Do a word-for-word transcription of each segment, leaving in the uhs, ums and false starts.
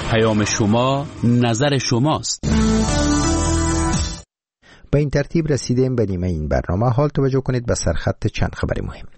پیام شما، نظر شماست. به این ترتیب رسیدیم به نیمه این برنامه. حال توجه کنید به سرخط چند خبر مهم.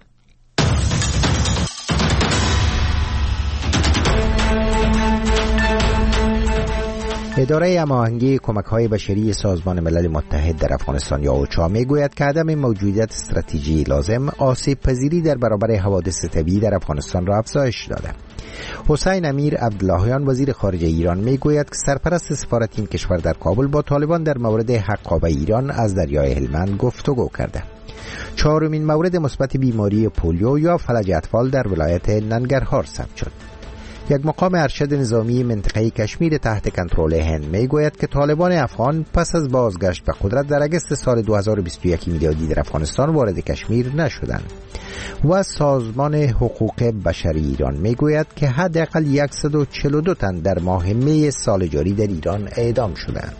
اداره هماهنگی کمک‌های بشری سازمان ملل متحد در افغانستان یا اوچا میگوید که عدم موجودیت استراتژی لازم آسیب پذیری در برابر حوادث طبیعی در افغانستان را افزایش داده. حسین امیر عبداللهیان وزیر خارجه ایران میگوید که سرپرست سفارت این کشور در کابل با طالبان در مورد حقابه ایران از دریای هلمند گفتگو کرده. چهارمین مورد مثبت بیماری پولیو یا فلج اطفال در ولایت ننگرهار ثبت شد. یک مقام ارشد نظامی منطقه کشمیر تحت کنترل هند میگوید که طالبان افغان پس از بازگشت به قدرت در اگست سال دو هزار و بیست و یک میلادی در افغانستان وارد کشمیر نشدند. و سازمان حقوق بشری ایران میگوید که حداقل صد و چهل و دو تن در ماه می سال جاری در ایران اعدام شدند.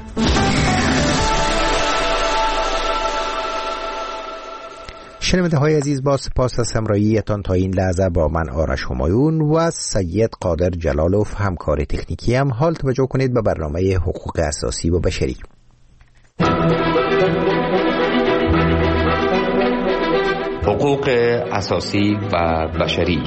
شنونده های عزیز، با سپاس از همراهیتان تا این لحظه با من آرش همایون و سید قادر جلالوف همکار تکنیکی هم حال توجه کنید به برنامه حقوق اساسی و بشری. حقوق اساسی و بشری.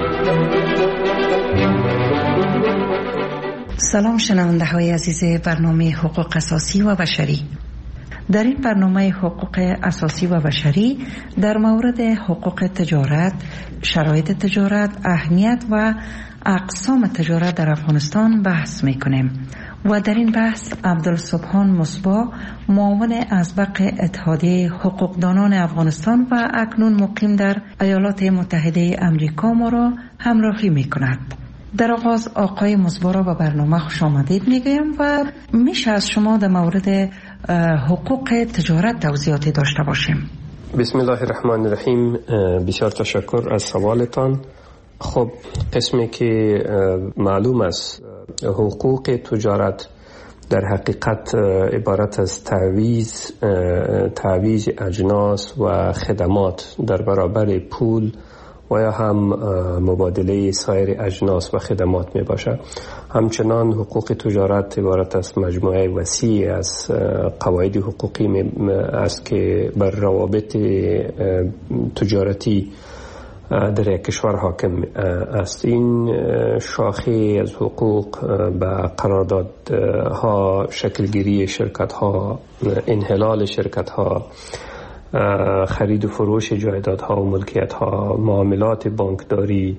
سلام شنونده های عزیز برنامه حقوق اساسی و بشری. در این برنامه حقوق اساسی و بشری در مورد حقوق تجارت، شرایط تجارت، اهمیت و اقسام تجارت در افغانستان بحث میکنیم و در این بحث عبدالسبحان مصباح، معاون اسبق اتحادیه حقوقدانان افغانستان و اکنون مقیم در ایالات متحده امریکا ما را همراهی میکند. در آغاز آقای مصباح را به برنامه خوش آمدید میگویم و میشه از شما در مورد حقوق تجارت توضیحاتی داشته باشیم. بسم الله الرحمن الرحیم. بسیار تشکر از سوالتان. خب قسمی که معلوم است حقوق تجارت در حقیقت عبارت از تعویض تعویض اجناس و خدمات در برابر پول و یا هم مبادله سایر اجناس و خدمات می باشد. همچنان حقوق تجارت عبارت از مجموعه وسیع از قواعد حقوقی است که بر روابط تجارتی در یک کشور حاکم است. این شاخه از حقوق به قراردادها، شکلگیری شرکت ها، انحلال شرکت ها، خرید و فروش جایدادها و ملکیت ها، معاملات بانکداری،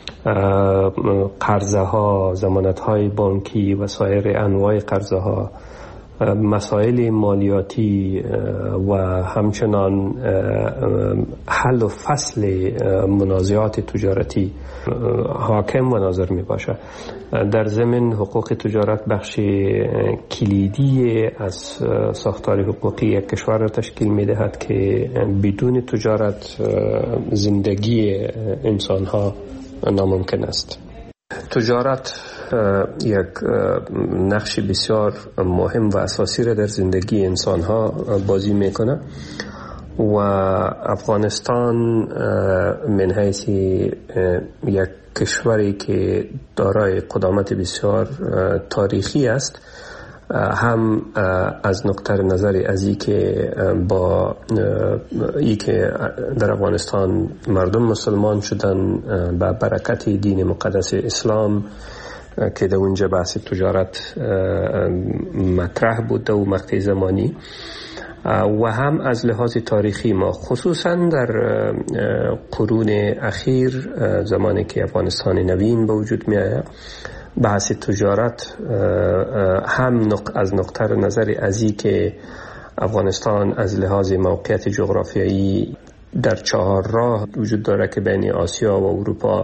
قرضه ها، ضمانت های بانکی و سایر انواع قرضه ها، مسائل مالیاتی و همچنان حل و فصل منازعات تجارتی حاکم و ناظر می باشد. در ضمن حقوق تجارت بخش کلیدی از ساختار حقوقی یک کشور را تشکیل می دهد که بدون تجارت زندگی انسان ها ناممکن است. تجارت یک نقش بسیار مهم و اساسی را در زندگی انسان ها بازی میکنه و افغانستان من حیث یک کشوری که دارای قدامت بسیار تاریخی است، هم از نقطه نظر از ای که با ای که در افغانستان مردم مسلمان شدن با برکت دین مقدس اسلام که در اونجا بحث تجارت مطرح بوده و مقطع زمانی، و هم از لحاظ تاریخی ما خصوصا در قرون اخیر زمانی که افغانستان نوین به وجود می آید، بحث تجارت هم از نقطه نظر ازی که افغانستان از لحاظ موقعیت جغرافیایی در چهار راه وجود داره که بین آسیا و اروپا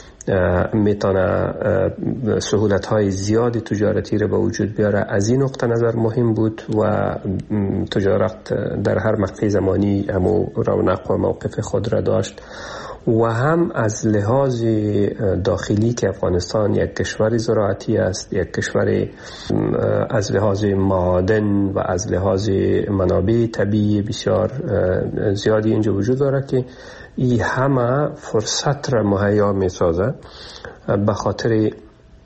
میتونه سهولت های زیادی تجارتی رو به وجود بیاره. از این نقطه نظر مهم بود و تجارت در هر مقطع زمانی همو رونق و موقف خود را داشت، و هم از لحاظ داخلی که افغانستان یک کشور زراعتی است، یک کشور از لحاظ معادن و از لحاظ منابع طبیعی بسیار زیادی اینجا وجود داره که این همه فرصت را مهیا می سازه به خاطر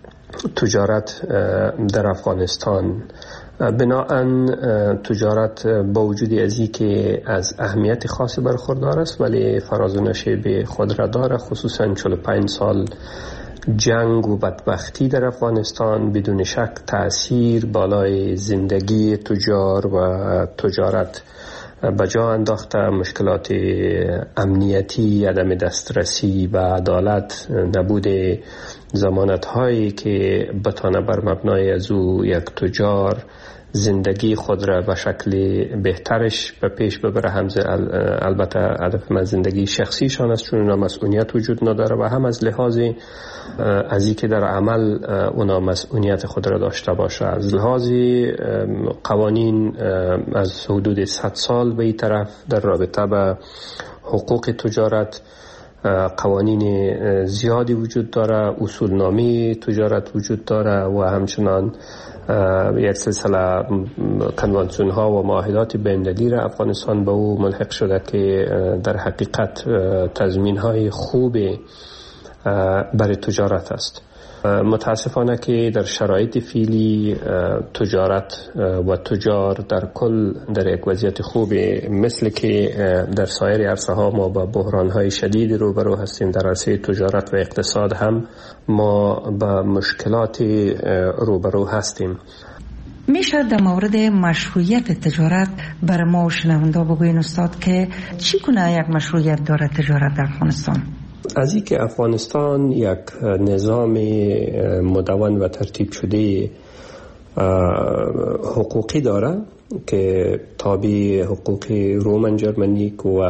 تجارت در افغانستان. بناهن تجارت با وجود ازی که از اهمیت خاصی برخوردار است ولی فراز و نشیب خود را داره، خصوصا چهل و پنج سال جنگ و بدبختی در افغانستان بدون شک تأثیر بالای زندگی تجار و تجارت بجا انداخته. مشکلات امنیتی، عدم دسترسی و عدالت، نبود ضمانت هایی که بتانه بر مبنای از او یک تجار زندگی خود را به شکل بهترش به پیش ببره. هم البته هدف من زندگی شخصیشان است چون اونا مسئولیت وجود نداره و هم از لحاظ از اینکه در عمل اونا مسئولیت خود را داشته باشه. از لحاظ قوانین از حدود صد سال به این طرف در رابطه به حقوق تجارت قوانین زیادی وجود داره، اصولنامه تجارت وجود داره و همچنان یک سلسله کنوانسیون ها و معاهدات بین‌المللی را افغانستان به او ملحق شده که در حقیقت تضمین های خوب برای تجارت است. متاسفانه که در شرایط فعلی تجارت و تجار در کل در یک وضعیت خوب، مثل که در سایر عرصه ها ما با بحران های شدید روبرو هستیم. در عرصه تجارت و اقتصاد هم ما با مشکلات روبرو هستیم. میشه در مورد مشروعیت تجارت برای ما و شنونده بگوین استاد که چی کنه یک مشروعیت داره تجارت در افغانستان؟ از این که افغانستان یک نظام مدون و ترتیب شده حقوقی داره که تابع حقوق رومن جرمنیک و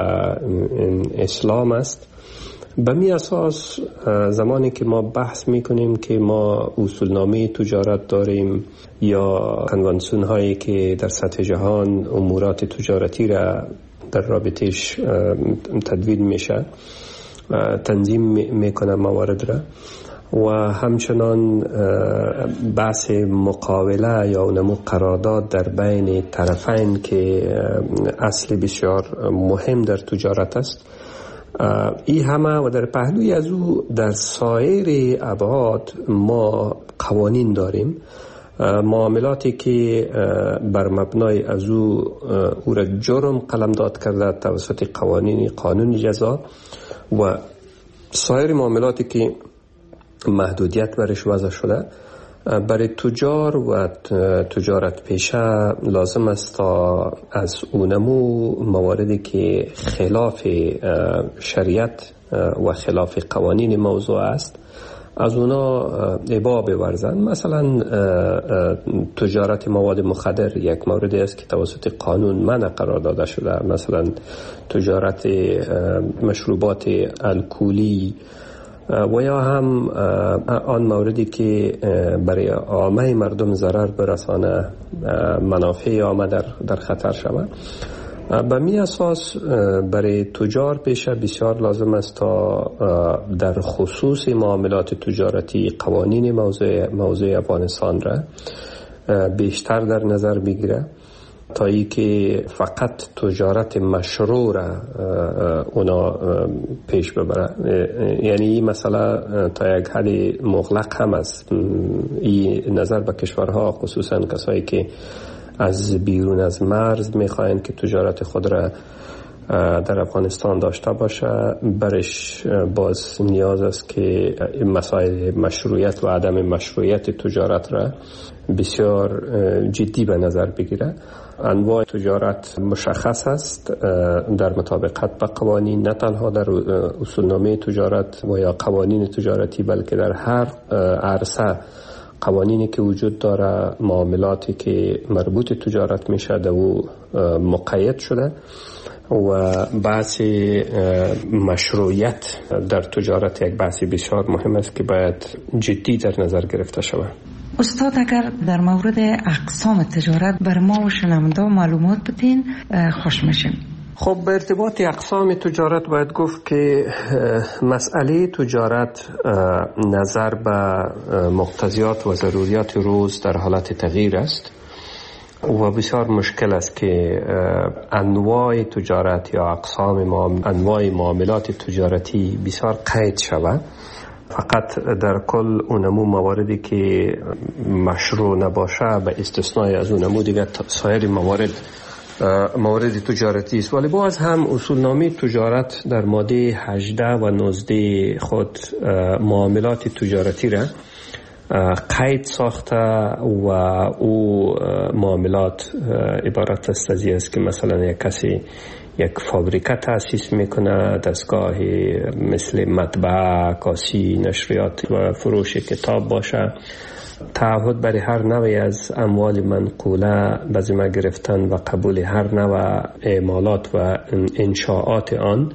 اسلام است، به می اساس زمانی که ما بحث میکنیم که ما اصولنامه تجارت داریم یا کنوانسیون هایی که در سطح جهان امورات تجارتی را در رابطش تدوین میشه، تنظیم میکنه موارد را، و همچنان بحث مقاوله یا نمو قرارداد در بین طرفین که اصل بسیار مهم در تجارت است. این همه و در پهلوی از او در سایر ابعاد ما قوانین داریم، معاملاتی که بر مبنای از او او را جرم قلمداد کرده توسط قوانین قانون جزا و سایر معاملاتی که محدودیت برش وضع شده. برای تجار و تجارت پیشه لازم است تا از اونمو مواردی که خلاف شریعت و خلاف قوانین موضوع است از اونا ابا بورزن. مثلا تجارت مواد مخدر یک موردی است که توسط قانون منع قرار داده شده. مثلا تجارت مشروبات الکلی و یا هم آن موردی که برای عامه مردم ضرر برسانه، منافع عامه در, در خطر شود. به می اساس برای تجار پیشه بسیار لازم است تا در خصوص معاملات تجارتی قوانین موضوع, موضوع افغانستان را بیشتر در نظر بگیره تا ای که فقط تجارت مشروع را اونا پیش ببره. یعنی این مسئله تا یک حد مغلق هم است. این نظر به کشورها، خصوصا کسایی که از بیرون از مرز میخواهند که تجارت خود را در افغانستان داشته باشه، برش باز نیاز است که مسائل مشروعیت و عدم مشروعیت تجارت را بسیار جدی به نظر بگیره. انواع تجارت مشخص است در مطابقت با قوانین، نه تنها در اصولنامه تجارت و یا قوانین تجارتی بلکه در هر عرصه قوانینی که وجود داره، معاملاتی که مربوط تجارت میشه در او مقید شده و بحث مشروعیت در تجارت یک بحث بسیار مهم است که باید جدی در نظر گرفته شود. استاد اگر در مورد اقسام تجارت بر ما و شنونده معلومات بدین خوش میشیم. خب به ارتباط اقسام تجارت باید گفت که مسئله تجارت نظر به مقتضیات و ضروریات روز در حالت تغییر است و بسیار مشکل است که انواع تجارت یا اقسام انواع معاملات تجارتی بسیار قید شود. فقط در کل اونمو مواردی که مشروع نباشه به استثنای از اونمو دیگه سایر موارد موارد تجارتی است. ولی باز هم اصولنامه تجارت در ماده هجده و نوزده خود معاملات تجارتی را قید ساخته و او معاملات عبارت است از این است که مثلا یک کسی یک فابریکه تأسیس میکنه، دستگاه مثل مطبعه، کاسی، نشریات و فروش کتاب باشه، تعهد برای هر نوعی از اموال منقوله به ذمه گرفتن و قبول هر نوع اعمالات و انشاءات آن،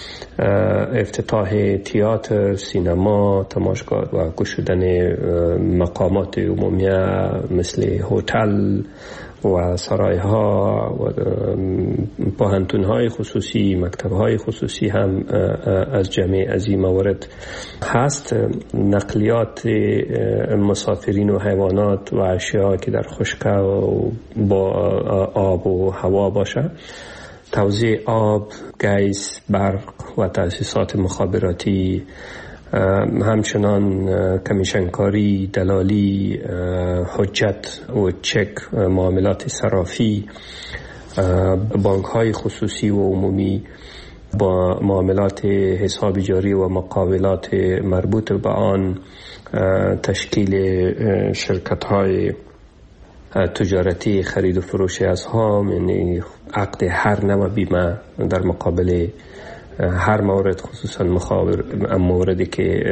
افتتاح تئاتر، سینما، تماشاگاه و گشودن مقامات عمومیه مثل هتل و سرایها و پوهنتون‌های خصوصی، مکتب‌های خصوصی هم از جمعی از این موارد هست. نقلیات مسافرین و حیوانات و اشیاء که در خشک و با آب و هوا باشه، توزیع آب، گیس، برق و تأسیسات مخابراتی، همچنان کمیشنکاری، دلالی، حجت و چک، معاملات صرافی، بانک های خصوصی و عمومی با معاملات حساب جاری و مقاولات مربوط به آن، تشکیل شرکت های تجارتی، خرید و فروش اسهام، یعنی عقد هر نوع بیمه در مقابل هر مورد، خصوصا موردی که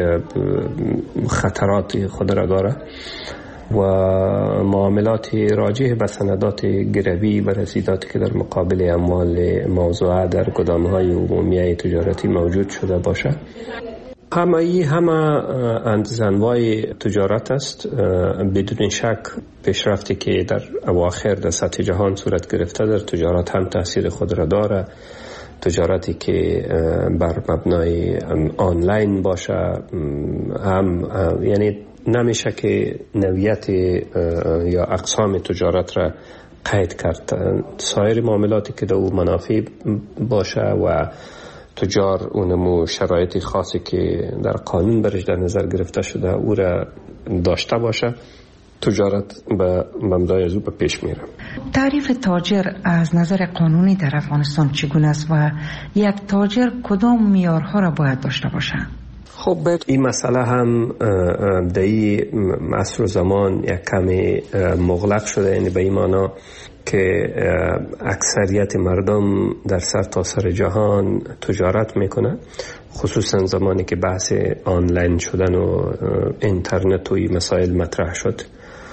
خطرات خود را داره، و معاملات راجع به سندات گروی و رسیداتی که در مقابل اموال موضوعه در گدام‌های عمومی تجارتی موجود شده باشه. همه ای همه انواع تجارت است. بدون شک پیشرفتی که در اواخر در سطح جهان صورت گرفته در تجارت هم تاثیر خود را داره. تجارتی که بر مبنای آنلاین باشه هم، یعنی نمیشه که نوعیت یا اقسام تجارت را قید کرد. سایر معاملاتی که در او منافع باشه و تجار اونمو شرایط خاصی که در قانون برش در نظر گرفته شده او را داشته باشه، تجارت به مبنای از او به پیش میره. تعریف تاجر از نظر قانونی در افغانستان چگونه است و یک تاجر کدام معیارها را باید داشته باشد؟ خب این مسئله هم در این عصر و زمان یک کمی مغلق شده، یعنی به این معنی که اکثریت مردم در سر تا سر جهان تجارت میکنه، خصوصا زمانی که بحث آنلاین شدن و اینترنت و این مسائل مطرح شد.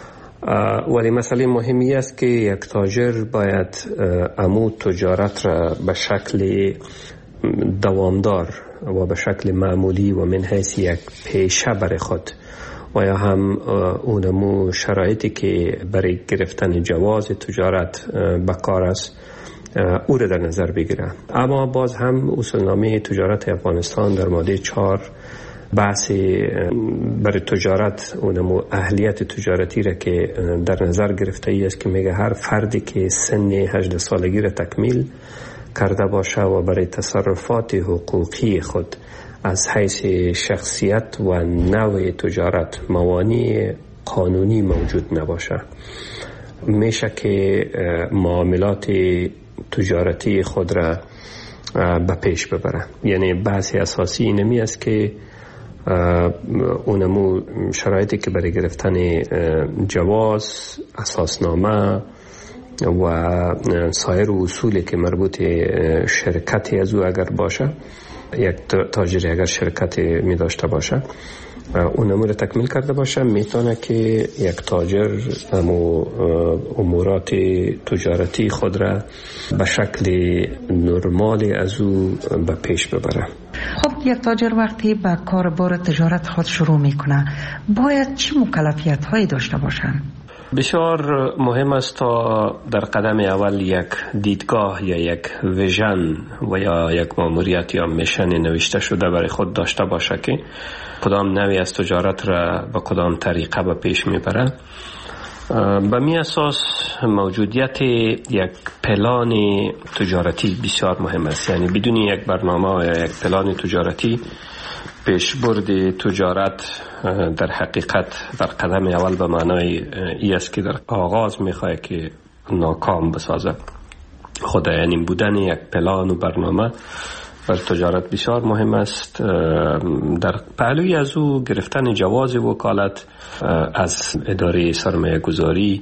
ولی مسئله مهمی است که یک تاجر باید امو تجارت را به شکل دوامدار و به شکل معمولی و من حیث یک پیشه برای خود و یا هم اونمو شرایطی که برای گرفتن جواز تجارت به کار است او را در نظر بگیره. اما باز هم اصولنامه تجارت افغانستان در ماده چهار بحث برای تجارت اونمو اهلیت تجارتی را که در نظر گرفته ای است که میگه هر فردی که سن هجده سالگی را تکمیل کرده باشه و برای تصرفات حقوقی خود از حیث شخصیت و نوع تجارت موانع قانونی موجود نباشه، میشه که معاملات تجارتی خود را به پیش ببره. یعنی بحثی اساسی اینمی است که اونمو شرایطی که برای گرفتن جواز، اساسنامه و سایر اصولی که مربوط شرکتی از او اگر باشه، یک تاجری اگر شرکتی می داشته باشه اون امور تکمیل کرده باشه، میتونه که یک تاجر امو امورات تجارتی خود را به شکل نرمال از او به پیش ببره. خب یک تاجر وقتی به کار بار تجارت خود شروع میکنه باید چه مکلفیت هایی داشته باشند؟ بسیار مهم است تا در قدم اول یک دیدگاه یا یک ویژن و یا یک ماموریت یا میشن نوشته شده برای خود داشته باشه که کدام نوعی از تجارت را به کدام طریقه به پیش میبره. به می اساس موجودیت یک پلان تجارتی بسیار مهم است. یعنی بدون یک برنامه یا یک پلان تجارتی پیشبرد تجارت در حقیقت در قدم اول به معنای ای است که در آغاز میخواد که ناکام بسازه. خود یعنی بودن یک پلان و برنامه بر تجارت بسیار مهم است. در پهلوی از او گرفتن جواز وکالت از اداره سرمایه گذاری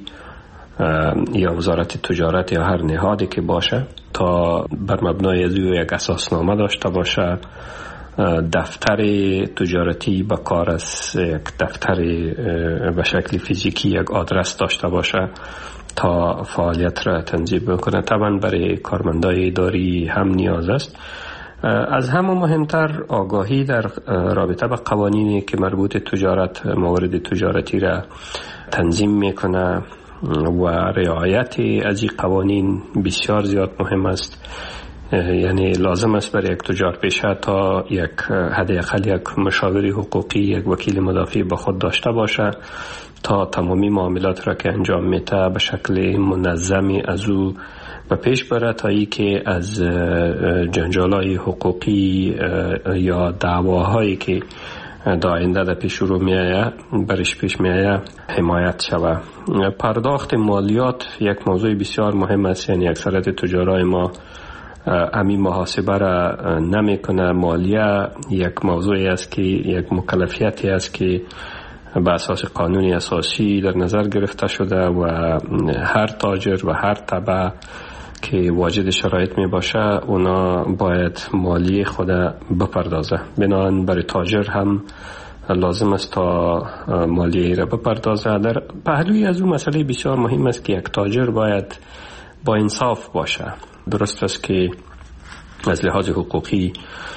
یا وزارت تجارت یا هر نهادی که باشه تا بر مبنای از او یک اساسنامه داشته باشه، دفتر تجارتی به کار است، یک دفتر به شکل فیزیکی، یک آدرس داشته باشه تا فعالیت را تنظیم بکنه. طبعا برای کارمندای اداری هم نیاز است. از همه مهمتر آگاهی در رابطه با قوانینی که مربوط تجارت، موارد تجارتی را تنظیم میکنه و رعایت از این قوانین بسیار زیاد مهم است. یعنی لازم است برای یک تجار پیشه تا یک حداقل یک مشاور حقوقی، یک وکیل مدافع با خود داشته باشه تا تمامی معاملات را که انجام میده به شکل منظمی از او و پیش بره تا ای که از جنجالای حقوقی یا دعواهایی که در آینده در پیش رو میآید برش پیش میآید حمایت شود. پرداخت مالیات یک موضوع بسیار مهم است. یعنی اکثریت تجارای ما امی محاسبه را نمی کنه. مالیه یک موضوعی است که یک مکلفیتی است که به اساس قانونی اساسی در نظر گرفته شده و هر تاجر و هر تبع که واجد شرایط می باشه اونا باید مالیه خود بپردازه. بنابراین برای تاجر هم لازم است تا مالیه را بپردازه. در پهلوی از اون مسئله بسیار مهم است که یک تاجر باید با انصاف باشه. درست است که از لحاظ حقوقی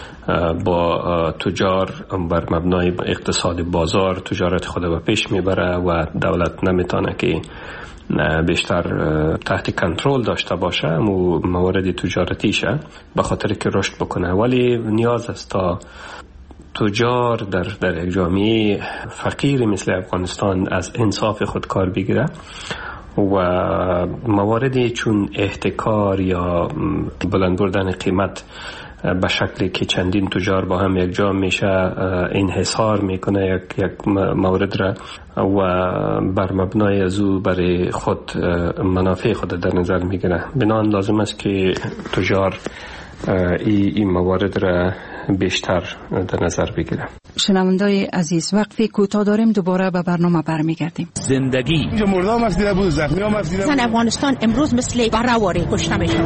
با تجار بر مبنای اقتصاد بازار تجارت خود به پیش میبره و دولت نمیتونه که بیشتر تحت کنترل داشته باشه و موارد تجارتیشه به خاطر که رشد بکنه. ولی نیاز است تا تجار در در یک جامعه فقیر مثل افغانستان از انصاف خود کار بگیره و مواردی چون احتکار یا بلند بردن قیمت به شکلی که چندین تجار با هم یک جا میشه انحصار میکنه یک یک مورد را و بر مبنای از او برای خود منافع خود در نظر میگیره. بنابراین لازم است که تجار این ای موارد را بیشتر در نظر بگیره. شنوندای عزیز، وقفی کوتاه داریم، دوباره به برنامه برمیگردیم. زندگی اینجا مردم است دیده بود، زخمی هم است دیده بود. زن افغانستان امروز مثل برهواری کشته میشه.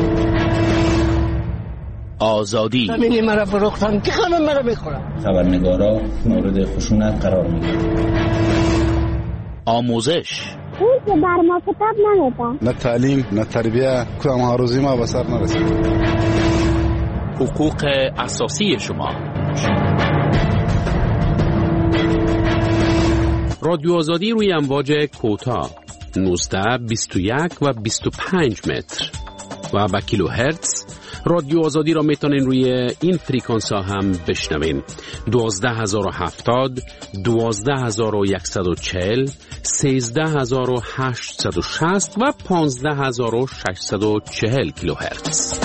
آزادی زمینی مرا فروختن که خانم مرا بخورم. خبرنگارا مورد خشونت قرار میگیرن. آموزش اون که بر ما کتاب نمیده. نه تعلیم نه تربیه، کدام ها روزی ما به سر نرسید. حقوق اساسی شما. رادیو آزادی روی امواج کوتاه نوزده، بیست و یک و بیست و پنج متر و با کیلو هرتز. رادیو آزادی را میتونین روی این فریکانس ها هم بشنوین: دوازده هزار و هفتاد، دوازده هزار و صد و چهل، سیزده هزار و هشتصد و شصت و پانزده هزار و ششصد و چهل کیلو هرتز.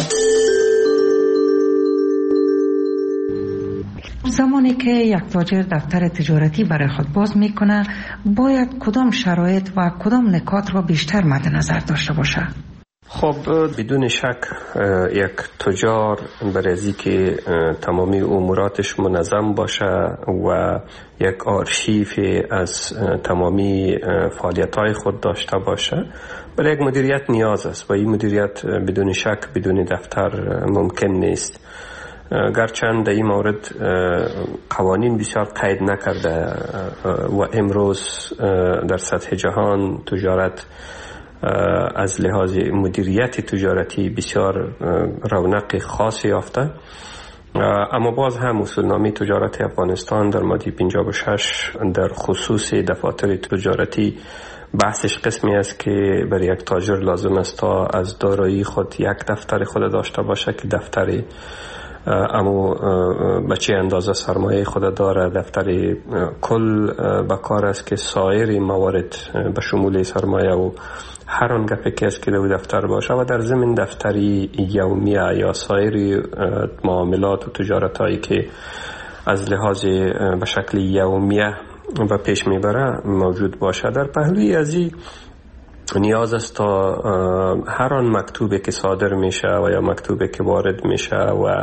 زمانی که یک تاجر دفتر تجارتی برای خود باز میکنه باید کدام شرایط و کدام نکات را بیشتر مد نظر داشته باشه؟ خب بدون شک یک تجار برای از اینکه تمامی اموراتش منظم باشه و یک آرشیف از تمامی فعالیت‌های خود داشته باشه برای یک مدیریت نیاز است و این مدیریت بدون شک بدون دفتر ممکن نیست. گرچند در این مورد قوانین بسیار قید نکرده و امروز در سطح جهان تجارت از لحاظ مدیریت تجارتی بسیار رونق خاصی یافته، اما باز هم اصولنامه تجارت افغانستان در ماده پنجاه و شش در خصوص دفاتر تجارتی بحثش قسمی است که برای یک تاجر لازم است تا از دارایی خود یک دفتر خود داشته باشه که دفتری اما به چه اندازه سرمایه خود داره، دفتر کل به کار است که سایر موارد به شمول سرمایه و هر آن گپی که است که در دفتر باشه و در ضمن دفتری یومیه یا سایر معاملات و تجارت هایی که از لحاظ به شکل یومیه و پیش میبره موجود باشه. در پهلوی از این نیاز است تا هر آن مکتوبی که صادر میشه و یا مکتوبی که وارد میشه و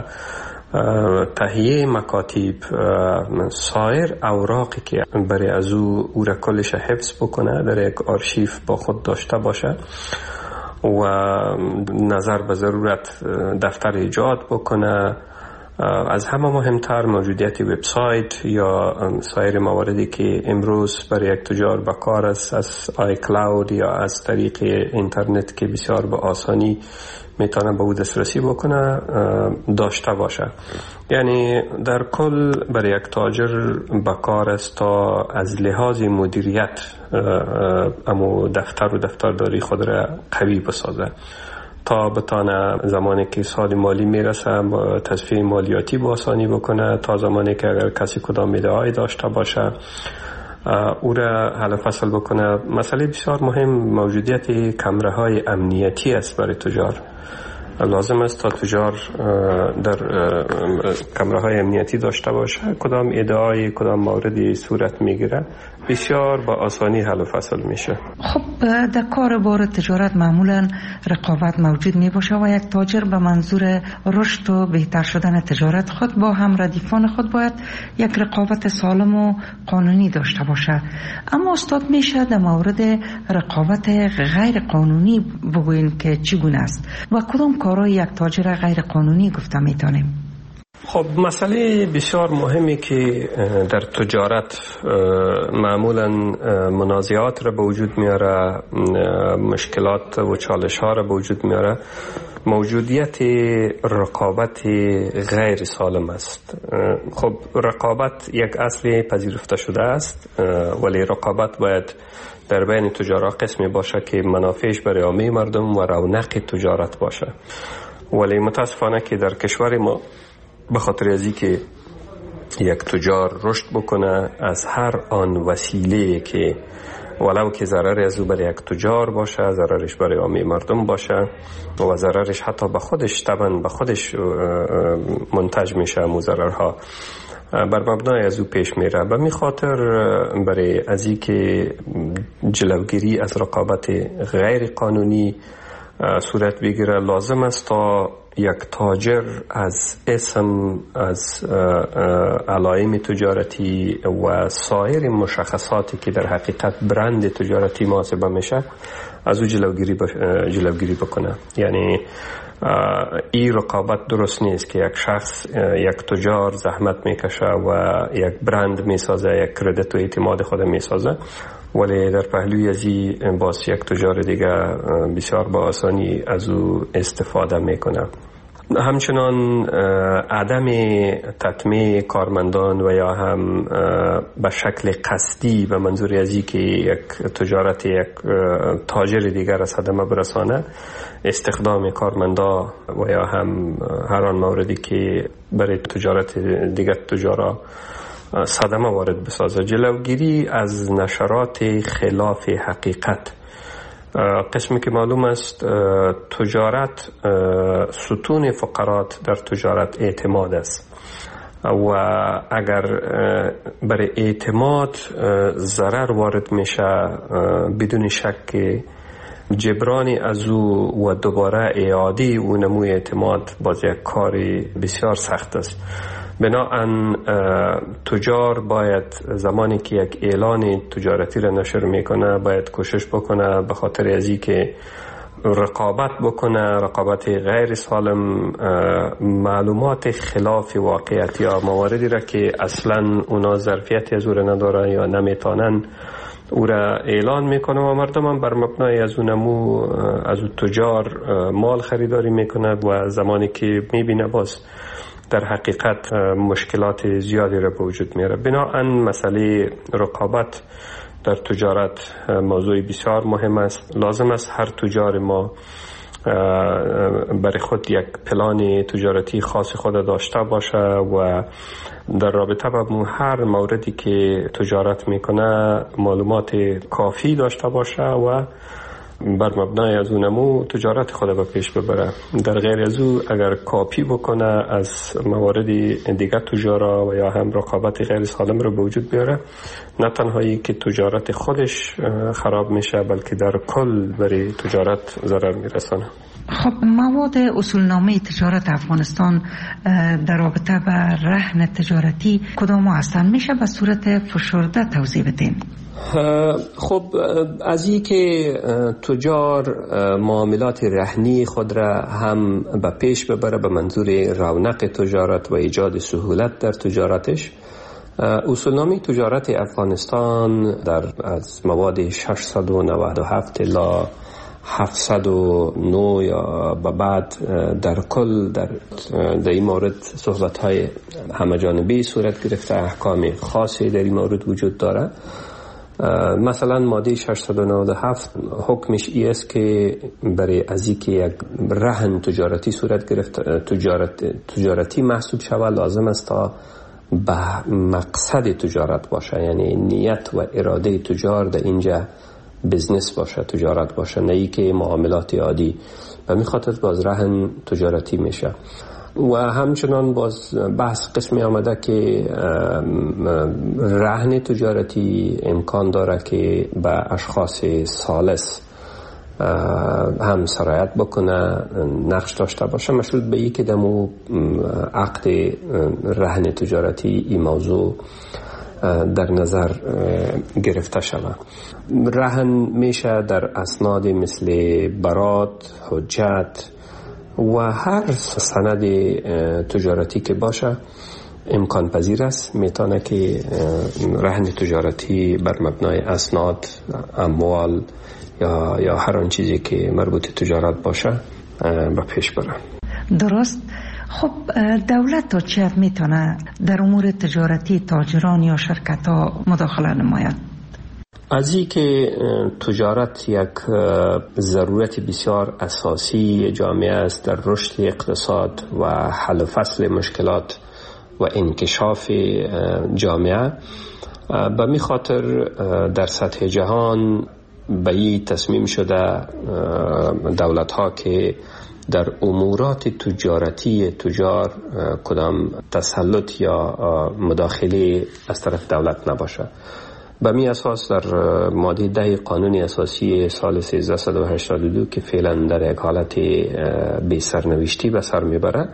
تهیه مکاتب سایر اوراقی که برای از او او را کلش حفظ بکنه در یک آرشیف با خود داشته باشه و نظر به ضرورت دفتر ایجاد بکنه. از همه مهمتر موجودیت وبسایت یا سایر مواردی که امروز برای یک تجار به کار است از آی کلاود یا از طریق اینترنت که بسیار به آسانی میتونه به او دسترسی بکنه داشته باشه. یعنی در کل برای یک تاجر به کار است تا از لحاظ مدیریت امو دفتر و دفترداری خود را قوی بسازه تا بتانه زمانی که سال مالی میرسه تصفیه مالیاتی با آسانی بکنه، تا زمانی که اگر کسی کدام ادعایی داشته باشه او را حل فصل بکنه. مسئله بسیار مهم موجودیت کمره های امنیتی است برای تجار. لازم است تا تجار در کمره های امنیتی داشته باشه، کدام ادعای کدام موردی صورت میگیره بسیار با آسانی حل و فصل میشه. خب در کار بار تجارت معمولا رقابت موجود می باشه و یک تاجر به منظور رشد و بهتر شدن تجارت خود با هم ردیفان خود باید یک رقابت سالم و قانونی داشته باشه. اما استاد میشه در مورد رقابت غیر قانونی بگوین که چگونه است و کدام کارهای یک تاجر غیر قانونی گفته میتونیم؟ خب مسئله بسیار مهمی که در تجارت معمولا منازعات را به وجود میاره، مشکلات و چالش ها را به وجود میاره، موجودیت رقابت غیر سالم است. خب رقابت یک اصل پذیرفته شده است، ولی رقابت باید در بین تجارا قسمی باشه که منافعش برای عامه مردم و رونق تجارت باشه. ولی متاسفانه که در کشور ما به خاطر ازی که یک تجار رشد بکنه از هر آن وسیله که ولو که ضرر از او برای یک تجار باشه، ضررش برای عامه مردم باشه و ضررش حتی به خودش طبعا به خودش منتج میشه، مو ضررها بر مبنای از او پیش میره. به می خاطر برای ازی که جلوگیری از رقابت غیر قانونی صورت بگیره لازم است تا یک تاجر از اسم، از علائم تجارتی و سایر مشخصاتی که در حقیقت برند تجارتی محاسبه میشه از او جلوگیری جلوگیری بکنه. یعنی این رقابت درست نیست که یک شخص، یک تجار زحمت میکشه و یک برند میسازه، یک کردیت و اعتماد خود میسازه، ولی در پهلوی ازی باز یک تجار دیگه بسیار با آسانی از او استفاده میکنه. همچنان عدم تطمیع کارمندان و یا هم به شکل قصدی به منظور ازی که یک تجارت یک تاجر دیگر از صدمه برسانه، استخدام کارمندا و یا هم هر آن موردی که برای تجارت دیگر تجارا صدمه وارد بسازه. جلوگیری از نشرات خلاف حقیقت. قسمی که معلوم است تجارت، ستون فقرات در تجارت اعتماد است و اگر برای اعتماد ضرر وارد میشه بدون شک جبرانی از او و دوباره اعاده او نموی اعتماد باز یک کاری بسیار سخت است. بنابراین تجار باید زمانی که یک اعلان تجارتی را نشر میکنه باید کوشش بکنه به خاطر ازی که رقابت بکنه، رقابت غیر سالم، معلومات خلاف واقعیت یا مواردی را که اصلا اونا ظرفیتی از او را ندارن یا نمیتونن او را اعلان میکنه و مردم هم بر مبنای از اون نمو از اون تجار مال خریداری میکنه و زمانی که میبینه باز در حقیقت مشکلات زیادی را به وجود میاره. بنابراین مسئله رقابت در تجارت موضوع بسیار مهم است. لازم است هر تجار ما برای خود یک پلان تجارتی خاص خود داشته باشه و در رابطه با هر موردی که تجارت میکنه معلومات کافی داشته باشه و بر مبنای از اونمو تجارت خود به پیش ببره. در غیر از او اگر کاپی بکنه از موارد دیگر تجارا و یا هم رقابت غیر سالم رو به وجود بیاره، نه تنهایی که تجارت خودش خراب میشه بلکه در کل برای تجارت ضرر میرسانه. خب مواد اصولنامه تجارت افغانستان در رابطه با رهن تجارتی کدام هستند؟ میشه به صورت فشرده توضیح بدین؟ خب از این که تجار معاملات رهنی خود را هم به پیش ببره به منظور رونق تجارت و ایجاد سهولت در تجارتش، اصولنامه تجارت افغانستان در از مواد ششصد و نود و هفت الی هفتصد و نه یا به بعد در کل در در این مورد صحبت‌های همه‌جانبه صورت گرفته، احکام خاصی در این مورد وجود داره. مثلا ماده ششصد و نود و هفت حکمش ای است که برای از اینکه یک رهن تجارتی صورت گرفت تجارت تجارتی محسوب شود لازم است تا به مقصد تجارت باشه، یعنی نیت و اراده تجار در اینجا بزنس باشه، تجارت باشه، نه ای که معاملات عادی. و می خاطر باز رهن تجارتی میشه. و همچنان باز بحث قسمی آمده که رهن تجارتی امکان داره که به اشخاص ثالث هم سرایت بکنه، نقش داشته باشه، مشروط به ای که دمو عقد رهن تجارتی این موضوع در نظر گرفته شود. رهن میشه در اسناد مثل برات، حجت و هر سند تجارتی که باشه امکان پذیر است. میتونه که رهن تجارتی بر مبنای اسناد، اموال یا یا هر آن چیزی که مربوط تجارت باشه به پیش بره. درست. خب دولت تا چه حد میتونه در امور تجارتی تاجران یا شرکت ها مداخله نماید؟ از این که تجارت یک ضرورت بسیار اساسی جامعه است در رشد اقتصاد و حل و فصل مشکلات و انکشاف جامعه، به می خاطر در سطح جهان به این تصمیم شده دولت ها که در امورات تجارتی تجار کدام تسلط یا مداخله از طرف دولت نباشه. به می اساس در ماده ده قانون اساسی سال سیزده و هشتاد و دو که فعلا در یک حالت بی سرنوشتی به سر میبره،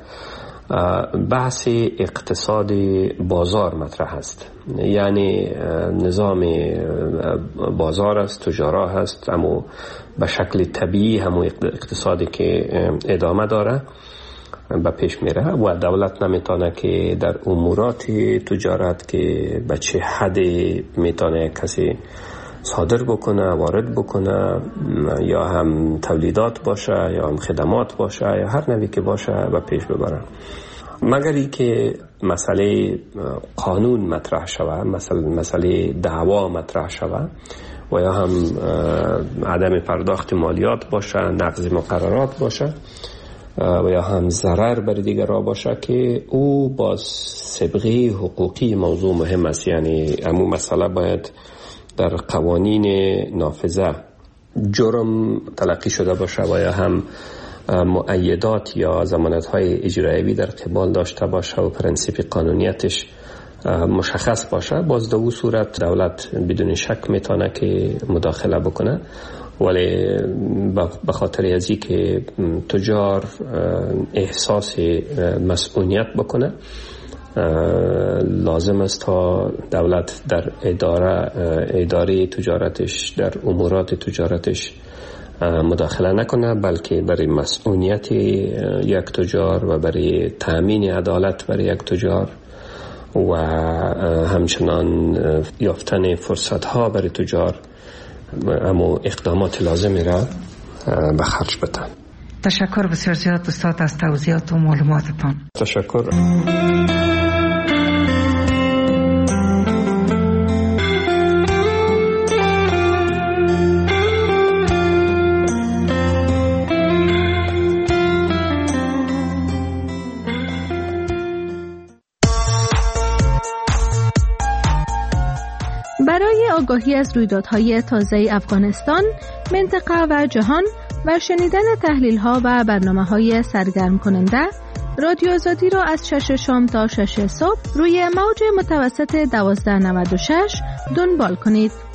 بحث اقتصاد بازار مطرح است. یعنی نظام بازار است، تجارا هست، اما به شکل طبیعی همون اقتصادی که ادامه داره به پیش میره و دولت نمیتونه که در امورات تجارت که به چه حد میتونه کسی صادر بکنه، وارد بکنه، یا هم تولیدات باشه یا هم خدمات باشه یا هر نوعی که باشه به پیش ببره، مگر ای که مسئله قانون مطرح شود، مسئله مسئله دعوا مطرح شود و یا هم عدم پرداخت مالیات باشه، نقض مقررات باشه و یا هم ضرر بر دیگرها باشه که او با سابقه حقوقی موضوع مهم است. یعنی امو مسئله باید در قوانین نافذه جرم تلقی شده باشه و یا هم مؤیدات یا ضمانت‌های اجرایی در قبال داشته باشه و پرنسیپ قانونیتش مشخص باشه. باز در اون صورت دولت بدون شک میتونه که مداخله بکنه، ولی به خاطر ازی که تجار احساس مسئولیت بکنه لازم است تا دولت در اداره اداره تجارتش، در امورات تجارتش مداخله نکنه، بلکه برای مسئولیت یک تجار و برای تأمین عدالت برای یک تجار و همچنان یافتن فرصت ها برای تجار اما اقدامات لازمی را به خرج بدن. تشکر بسیار زیاد استاد از توضیحات و معلوماتتان. تشکر. آگاهی از رویدادهای تازه افغانستان، منطقه و جهان و شنیدن تحلیل‌ها و برنامه‌های سرگرم کننده، رادیو آزادی را از شش شام تا شش صبح روی موج متوسط دوازده نود و شش دنبال کنید.